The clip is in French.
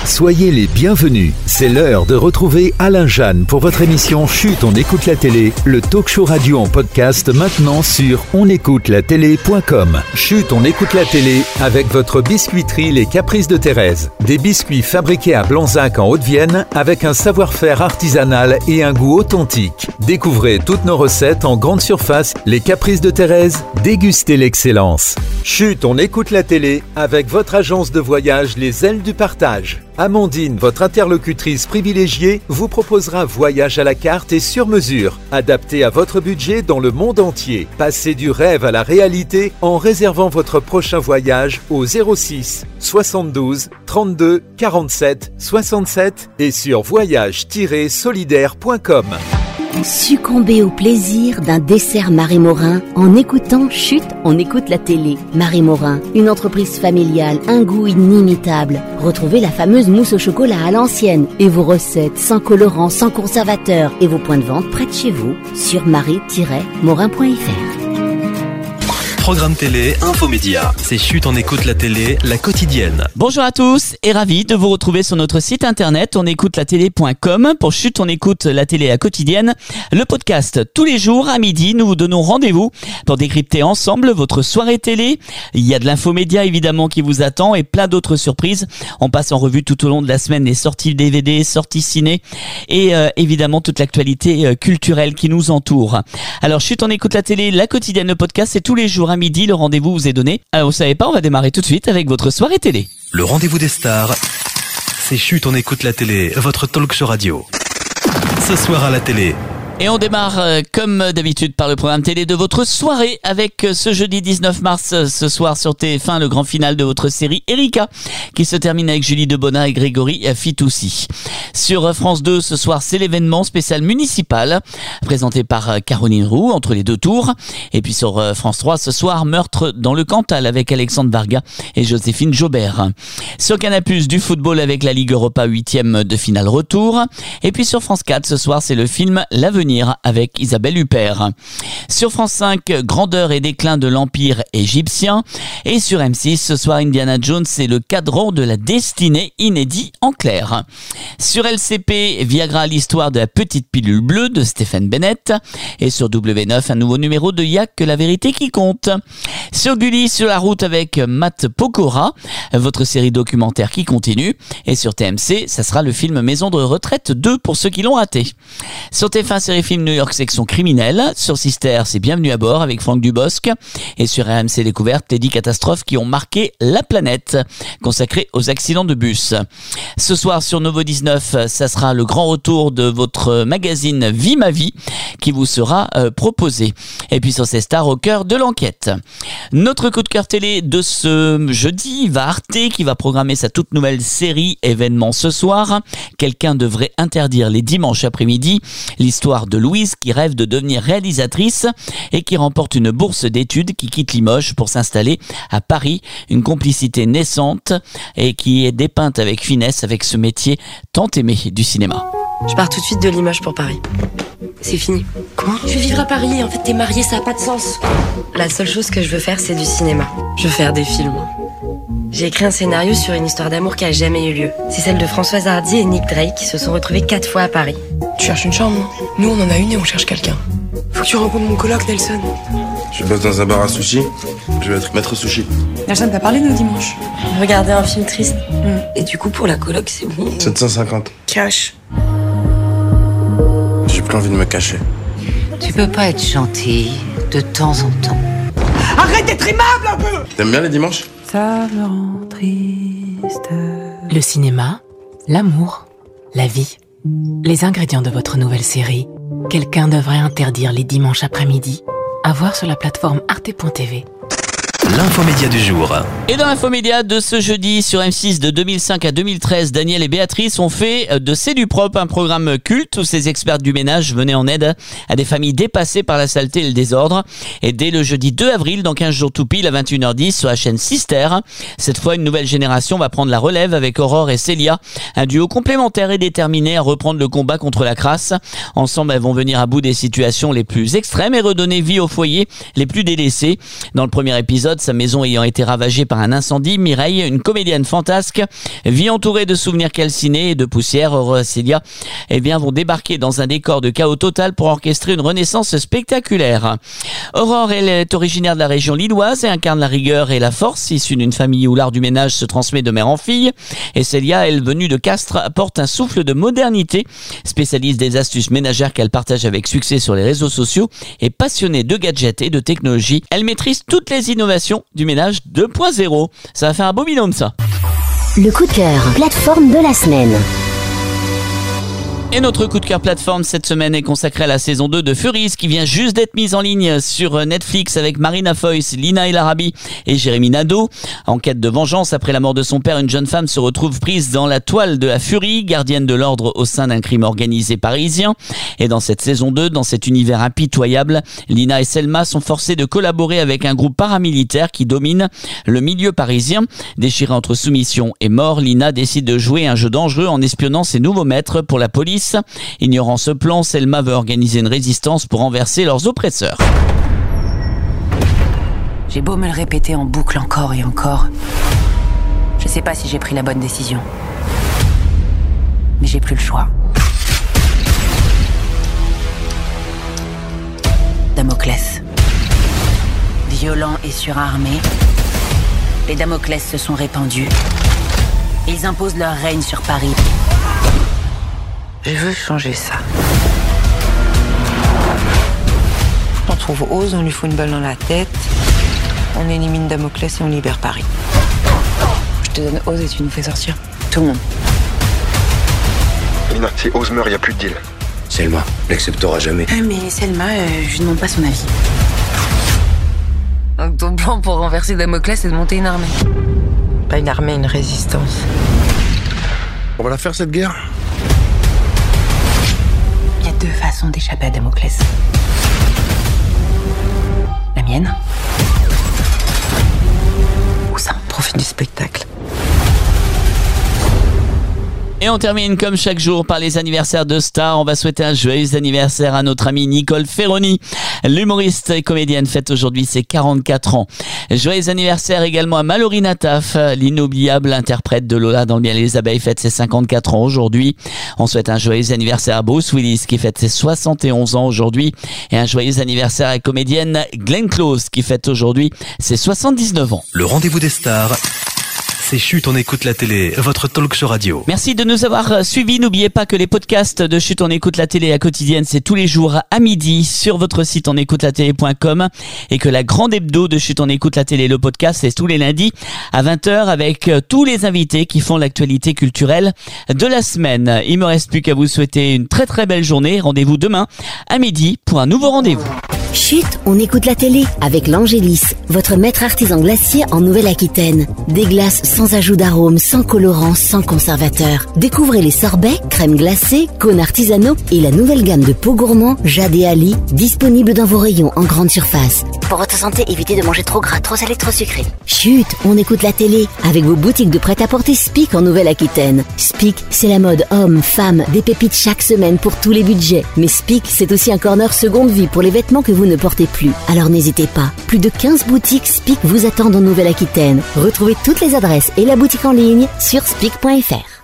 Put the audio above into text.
Soyez les bienvenus. C'est l'heure de retrouver Alain Jeanne pour votre émission Chut, on écoute la télé, le talk show radio en podcast maintenant sur onécoutelatélé.com. Chut, on écoute la télé avec votre biscuiterie Les Caprices de Thérèse. Des biscuits fabriqués à Blanzac en Haute-Vienne avec un savoir-faire artisanal et un goût authentique. Découvrez toutes nos recettes en grande surface. Les Caprices de Thérèse, dégustez l'excellence. Chut, on écoute la télé avec votre agence de voyage Les Ailes du Partage. Amandine, votre interlocutrice privilégiée, vous proposera voyage à la carte et sur mesure, adapté à votre budget dans le monde entier. Passez du rêve à la réalité en réservant votre prochain voyage au 06 72 32 47 67 et sur voyage-solidaire.com. Succombez au plaisir d'un dessert Marie Morin en écoutant Chut, on écoute la télé. Marie Morin, une entreprise familiale, un goût inimitable. Retrouvez la fameuse mousse au chocolat à l'ancienne et vos recettes sans colorant, sans conservateur et vos points de vente près de chez vous sur marie-morin.fr. Programme télé, infomédia. C'est Chut, on écoute la télé, la quotidienne. Bonjour à tous et ravi de vous retrouver sur notre site internet onécoutelatélé.com pour Chut, on écoute la télé la quotidienne. Le podcast tous les jours à midi, nous vous donnons rendez-vous pour décrypter ensemble votre soirée télé. Il y a de l'infomédia évidemment qui vous attend et plein d'autres surprises. On passe en revue tout au long de la semaine les sorties DVD, sorties ciné et évidemment toute l'actualité culturelle qui nous entoure. Alors Chut, on écoute la télé, la quotidienne, le podcast, c'est tous les jours à midi, le rendez-vous vous est donné. Alors vous savez pas, on va démarrer tout de suite avec votre soirée télé. Le rendez-vous des stars, c'est Chut, on écoute la télé, votre talk show radio. Ce soir à la télé. Et on démarre comme d'habitude par le programme télé de votre soirée avec ce jeudi 19 mars, ce soir sur TF1, le grand final de votre série Erika qui se termine avec Julie Debona et Grégory Fitoussi. Sur France 2, ce soir, c'est l'événement spécial municipal présenté par Caroline Roux entre les deux tours. Et puis sur France 3, ce soir, Meurtre dans le Cantal avec Alexandre Varga et Joséphine Jaubert. Sur Canal+, du football avec la Ligue Europa 8e de finale retour. Et puis sur France 4, ce soir, c'est le film L'Avenir avec Isabelle Huppert. Sur France 5, grandeur et déclin de l'Empire égyptien. Et sur M6, ce soir, Indiana Jones et le cadran de la destinée inédit en clair. Sur LCP, Viagra, l'histoire de la petite pilule bleue de Stéphane Bennett. Et sur W9, un nouveau numéro de Y'a que la vérité qui compte. Sur Gulli, sur la route avec Matt Pokora, votre série documentaire qui continue. Et sur TMC, ça sera le film Maison de retraite 2 pour ceux qui l'ont raté. Sur TF1, série film New York section criminelle. Sur Sister, c'est Bienvenue à bord avec Franck Dubosc. Et sur RMC Découverte, les 10 catastrophes qui ont marqué la planète, consacrée aux accidents de bus. Ce soir sur Novo 19, ça sera le grand retour de votre magazine Vie ma vie qui vous sera proposé. Et puis sur ces stars au cœur de l'enquête. Notre coup de cœur télé de ce jeudi va Arte qui va programmer sa toute nouvelle série événement ce soir. Quelqu'un devrait interdire les dimanches après-midi. L'histoire de Louise qui rêve de devenir réalisatrice et qui remporte une bourse d'études, qui quitte Limoges pour s'installer à Paris. Une complicité naissante et qui est dépeinte avec finesse avec ce métier tant aimé du cinéma. Je pars tout de suite de Limoges pour Paris. C'est fini. Quoi ? Je vais vivre à Paris, en fait t'es mariée, ça a pas de sens. La seule chose que je veux faire, c'est du cinéma. Je veux faire des films. J'ai écrit un scénario sur une histoire d'amour qui a jamais eu lieu. C'est celle de Françoise Hardy et Nick Drake qui se sont retrouvés 4 fois à Paris. Tu cherches une chambre, non ? Nous on en a une et on cherche quelqu'un. Faut que tu rencontres mon coloc, Nelson. Je bosse dans un bar à sushi. Je vais être maître sushi. Nelson, t'as parlé de nos dimanches ? Regardez un film triste. Et du coup, pour la coloc, c'est bon. 750. Cash. J'ai plus envie de me cacher. Tu peux pas être gentil de temps en temps. Arrête d'être aimable un peu ! T'aimes bien les dimanches ? Ça me rend triste. Le cinéma, l'amour, la vie. Les ingrédients de votre nouvelle série. Quelqu'un devrait interdire les dimanches après-midi. À voir sur la plateforme arte.tv. L'infomédia du jour. Et dans l'infomédia de ce jeudi sur M6 de 2005 à 2013, Daniel et Béatrice ont fait de C'est du propre un programme culte où ces experts du ménage venaient en aide à des familles dépassées par la saleté et le désordre. Et dès le jeudi 2 avril, dans 15 jours tout pile à 21h10 sur la chaîne Sister, cette fois une nouvelle génération va prendre la relève avec Aurore et Célia, un duo complémentaire et déterminé à reprendre le combat contre la crasse. Ensemble, elles vont venir à bout des situations les plus extrêmes et redonner vie aux foyers les plus délaissés. Dans le premier épisode, épisode. Sa maison ayant été ravagée par un incendie, Mireille, une comédienne fantasque, vit entourée de souvenirs calcinés et de poussière. Aurore et Célia vont débarquer dans un décor de chaos total pour orchestrer une renaissance spectaculaire. Aurore, elle est originaire de la région lilloise et incarne la rigueur et la force, issue d'une famille où l'art du ménage se transmet de mère en fille. Et Célia, elle, venue de Castres, apporte un souffle de modernité. Spécialiste des astuces ménagères qu'elle partage avec succès sur les réseaux sociaux et passionnée de gadgets et de technologie, elle maîtrise toutes les innovations du ménage 2.0. Ça va faire un beau binôme, ça. Le coup de cœur, plateforme de la semaine. Et notre coup de cœur plateforme cette semaine est consacré à la saison 2 de Furies qui vient juste d'être mise en ligne sur Netflix avec Marina Foïs, Lina El Arabi et Jérémy Nadeau. En quête de vengeance après la mort de son père, une jeune femme se retrouve prise dans la toile de la furie, gardienne de l'ordre au sein d'un crime organisé parisien. Et dans cette saison 2, dans cet univers impitoyable, Lina et Selma sont forcées de collaborer avec un groupe paramilitaire qui domine le milieu parisien. Déchirée entre soumission et mort, Lina décide de jouer un jeu dangereux en espionnant ses nouveaux maîtres pour la police. Ignorant ce plan, Selma veut organiser une résistance pour renverser leurs oppresseurs. J'ai beau me le répéter en boucle encore et encore, je sais pas si j'ai pris la bonne décision. Mais j'ai plus le choix. Damoclès. Violents et surarmés, les Damoclès se sont répandus. Ils imposent leur règne sur Paris. Je veux changer ça. On trouve Oz, on lui fout une balle dans la tête, on élimine Damoclès et on libère Paris. Je te donne Oz et tu nous fais sortir. Tout le monde. Lina, si Oz meurt, il n'y a plus de deal. Selma, n'acceptera jamais. Mais Selma, je lui demande pas son avis. Donc ton plan pour renverser Damoclès, c'est de monter une armée. Pas une armée, une résistance. On va la faire cette guerre? Il y a deux façons d'échapper à Damoclès. La mienne. Ou ça. Profite du spectacle. Et on termine comme chaque jour par les anniversaires de stars. On va souhaiter un joyeux anniversaire à notre amie Nicole Ferroni. L'humoriste et comédienne fête aujourd'hui ses 44 ans. Joyeux anniversaire également à Mallory Nataf, l'inoubliable interprète de Lola dans Le miel et les abeilles, fête ses 54 ans aujourd'hui. On souhaite un joyeux anniversaire à Bruce Willis qui fête ses 71 ans aujourd'hui. Et un joyeux anniversaire à la comédienne Glenn Close qui fête aujourd'hui ses 79 ans. Le rendez-vous des stars, c'est Chut, on écoute la télé, votre talk show radio. Merci de nous avoir suivis. N'oubliez pas que les podcasts de Chut, on écoute la télé à quotidienne, c'est tous les jours à midi sur votre site onécoutelatélé.com et que la grande hebdo de Chut, on écoute la télé, le podcast, c'est tous les lundis à 20h avec tous les invités qui font l'actualité culturelle de la semaine. Il me reste plus qu'à vous souhaiter une très très belle journée. Rendez-vous demain à midi pour un nouveau rendez-vous. Chut, on écoute la télé avec l'Angélis, votre maître artisan glacier en Nouvelle-Aquitaine. Des glaces sans ajout d'arôme, sans colorant, sans conservateur. Découvrez les sorbets, crèmes glacées, cônes artisanaux et la nouvelle gamme de pots gourmands Jade et Ali, disponible dans vos rayons en grande surface. Pour votre santé, évitez de manger trop gras, trop salé, trop sucré. Chut, on écoute la télé avec vos boutiques de prêt-à-porter Spic en Nouvelle-Aquitaine. Spic, c'est la mode homme, femme, des pépites chaque semaine pour tous les budgets. Mais Spic, c'est aussi un corner seconde vie pour les vêtements que vous ne portez plus. Alors n'hésitez pas. Plus de 15 boutiques Spic vous attendent en Nouvelle-Aquitaine. Retrouvez toutes les adresses et la boutique en ligne sur spic.fr.